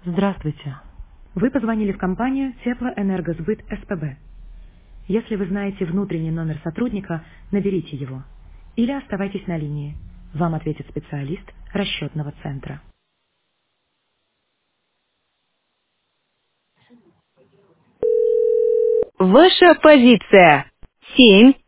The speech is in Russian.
Здравствуйте. Вы позвонили в компанию Теплоэнергосбыт СПБ. Если вы знаете внутренний номер сотрудника, наберите его. Или оставайтесь на линии. Вам ответит специалист расчетного центра. Ваша позиция. 7.